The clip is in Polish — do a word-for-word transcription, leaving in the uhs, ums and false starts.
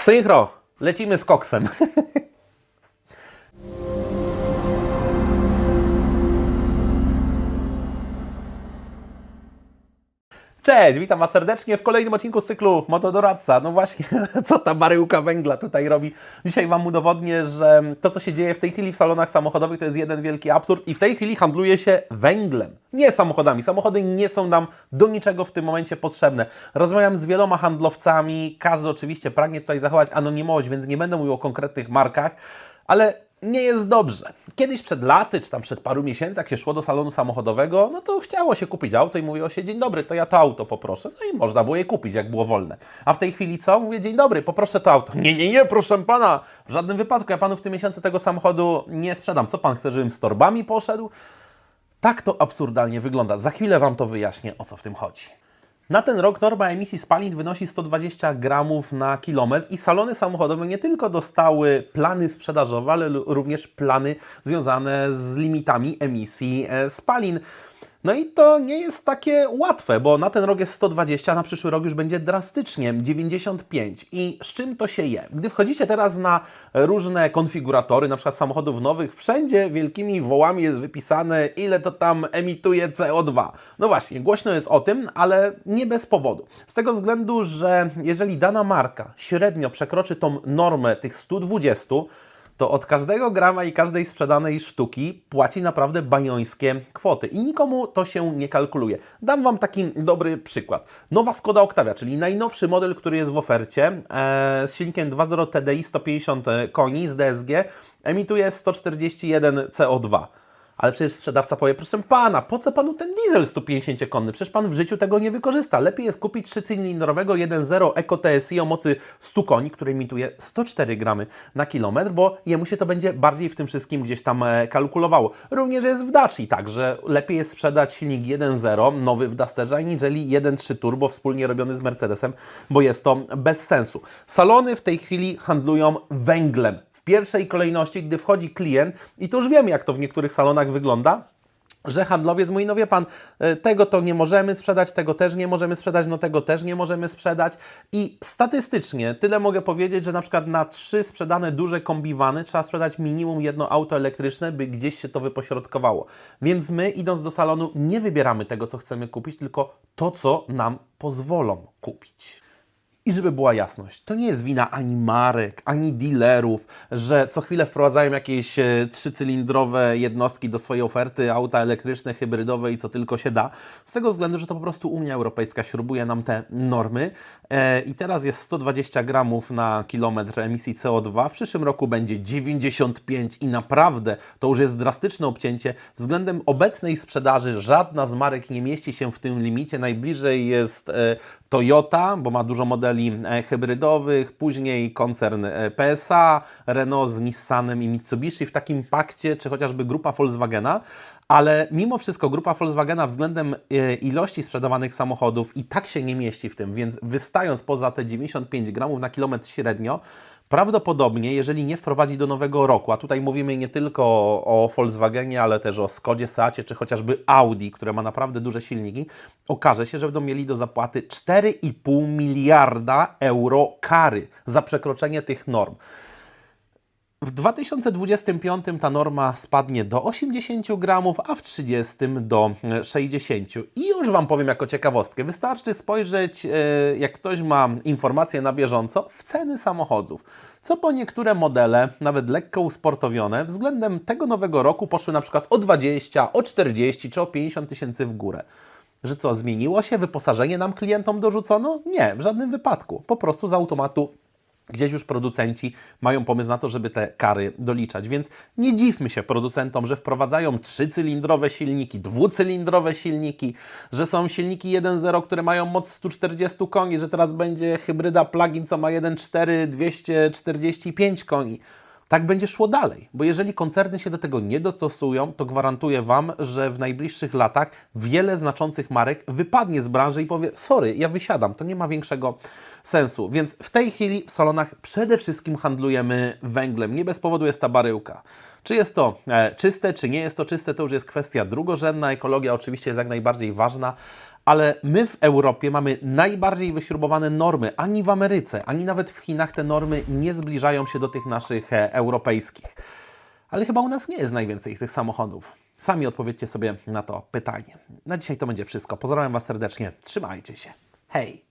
Synchro, lecimy z koksem. Cześć, witam Was serdecznie w kolejnym odcinku z cyklu Motodoradca. No właśnie, co ta baryłka węgla tutaj robi? Dzisiaj Wam udowodnię, że to, co się dzieje w tej chwili w salonach samochodowych, to jest jeden wielki absurd i w tej chwili handluje się węglem, nie samochodami. Samochody nie są nam do niczego w tym momencie potrzebne. Rozmawiam z wieloma handlowcami, każdy oczywiście pragnie tutaj zachować anonimowość, więc nie będę mówił o konkretnych markach, ale nie jest dobrze. Kiedyś przed laty, czy tam przed paru miesięcy, jak się szło do salonu samochodowego, no to chciało się kupić auto i mówiło się: dzień dobry, to ja to auto poproszę. No i można było je kupić, jak było wolne. A w tej chwili co? Mówię: dzień dobry, poproszę to auto. Nie, nie, nie, proszę Pana, w żadnym wypadku, ja Panu w tym miesiącu tego samochodu nie sprzedam. Co Pan chce, żebym z torbami poszedł? Tak to absurdalnie wygląda. Za chwilę Wam to wyjaśnię, o co w tym chodzi. Na ten rok norma emisji spalin wynosi sto dwadzieścia gramów na kilometr i salony samochodowe nie tylko dostały plany sprzedażowe, ale również plany związane z limitami emisji spalin. No i to nie jest takie łatwe, bo na ten rok jest sto dwadzieścia, a na przyszły rok już będzie drastycznie dziewięćdziesiąt pięć. I z czym to się je? Gdy wchodzicie teraz na różne konfiguratory, na przykład samochodów nowych, wszędzie wielkimi wołami jest wypisane, ile to tam emituje C O dwa. No właśnie, głośno jest o tym, ale nie bez powodu. Z tego względu, że jeżeli dana marka średnio przekroczy tą normę tych stu dwudziestu, to od każdego grama i każdej sprzedanej sztuki płaci naprawdę bajońskie kwoty i nikomu to się nie kalkuluje. Dam Wam taki dobry przykład. Nowa Skoda Octavia, czyli najnowszy model, który jest w ofercie, e, z silnikiem dwa zero T D I, sto pięćdziesiąt koni z D S G, emituje sto czterdzieści jeden C O dwa. Ale przecież sprzedawca powie: proszę Pana, po co Panu ten diesel sto pięćdziesięciokonny? Przecież Pan w życiu tego nie wykorzysta. Lepiej jest kupić trzycylindrowego jeden zero Eco T S I o mocy stu koni, który emituje sto cztery gramy na kilometr, bo jemu się to będzie bardziej w tym wszystkim gdzieś tam kalkulowało. Również jest w Daci tak, że lepiej jest sprzedać silnik jeden zero, nowy w Dusterze, aniżeli jeden trzy turbo wspólnie robiony z Mercedesem, bo jest to bez sensu. Salony w tej chwili handlują węglem. W pierwszej kolejności, gdy wchodzi klient, i to już wiemy, jak to w niektórych salonach wygląda, że handlowiec mówi: no wie Pan, tego to nie możemy sprzedać, tego też nie możemy sprzedać, no tego też nie możemy sprzedać. I statystycznie tyle mogę powiedzieć, że na przykład na trzy sprzedane duże kombivany trzeba sprzedać minimum jedno auto elektryczne, by gdzieś się to wypośrodkowało. Więc my, idąc do salonu, nie wybieramy tego, co chcemy kupić, tylko to, co nam pozwolą kupić. I żeby była jasność, to nie jest wina ani marek, ani dealerów, że co chwilę wprowadzają jakieś e, trzycylindrowe jednostki do swojej oferty, auta elektryczne, hybrydowe i co tylko się da. Z tego względu, że to po prostu Unia Europejska śrubuje nam te normy e, i teraz jest sto dwadzieścia gramów na kilometr emisji C O dwa, w przyszłym roku będzie dziewięćdziesiąt pięć i naprawdę to już jest drastyczne obcięcie. Względem obecnej sprzedaży żadna z marek nie mieści się w tym limicie. Najbliżej jest e, Toyota, bo ma dużo modeli hybrydowych, później koncern P S A, Renault z Nissanem i Mitsubishi w takim pakcie, czy chociażby grupa Volkswagena, ale mimo wszystko grupa Volkswagena względem ilości sprzedawanych samochodów i tak się nie mieści w tym, więc wystając poza te dziewięćdziesiąt pięć gramów na kilometr średnio, prawdopodobnie, jeżeli nie wprowadzi do nowego roku, a tutaj mówimy nie tylko o Volkswagenie, ale też o Skodzie, Seacie, czy chociażby Audi, które ma naprawdę duże silniki, okaże się, że będą mieli do zapłaty cztery i pół miliarda euro kary za przekroczenie tych norm. W dwa tysiące dwudziestym piątym ta norma spadnie do osiemdziesięciu gramów, a w trzydziestym do sześćdziesięciu. I już Wam powiem jako ciekawostkę. Wystarczy spojrzeć, jak ktoś ma informacje na bieżąco, w ceny samochodów. Co po niektóre modele, nawet lekko usportowione, względem tego nowego roku poszły na przykład o dwadzieścia, o czterdzieści czy o pięćdziesiąt tysięcy w górę. Że co, zmieniło się? Wyposażenie nam klientom dorzucono? Nie, w żadnym wypadku. Po prostu z automatu gdzieś już producenci mają pomysł na to, żeby te kary doliczać, więc nie dziwmy się producentom, że wprowadzają trzycylindrowe silniki, dwucylindrowe silniki, że są silniki jeden zero, które mają moc sto czterdzieści koni, że teraz będzie hybryda plug-in, co ma jeden cztery, dwieście czterdzieści pięć koni. Tak będzie szło dalej, bo jeżeli koncerny się do tego nie dostosują, to gwarantuję Wam, że w najbliższych latach wiele znaczących marek wypadnie z branży i powie: sorry, ja wysiadam, to nie ma większego sensu. Więc w tej chwili w salonach przede wszystkim handlujemy węglem. Nie bez powodu jest ta baryłka. Czy jest to e, czyste, czy nie jest to czyste, to już jest kwestia drugorzędna. Ekologia oczywiście jest jak najbardziej ważna, ale my w Europie mamy najbardziej wyśrubowane normy. Ani w Ameryce, ani nawet w Chinach te normy nie zbliżają się do tych naszych e, europejskich. Ale chyba u nas nie jest najwięcej tych samochodów. Sami odpowiedzcie sobie na to pytanie. Na dzisiaj to będzie wszystko. Pozdrawiam Was serdecznie. Trzymajcie się. Hej!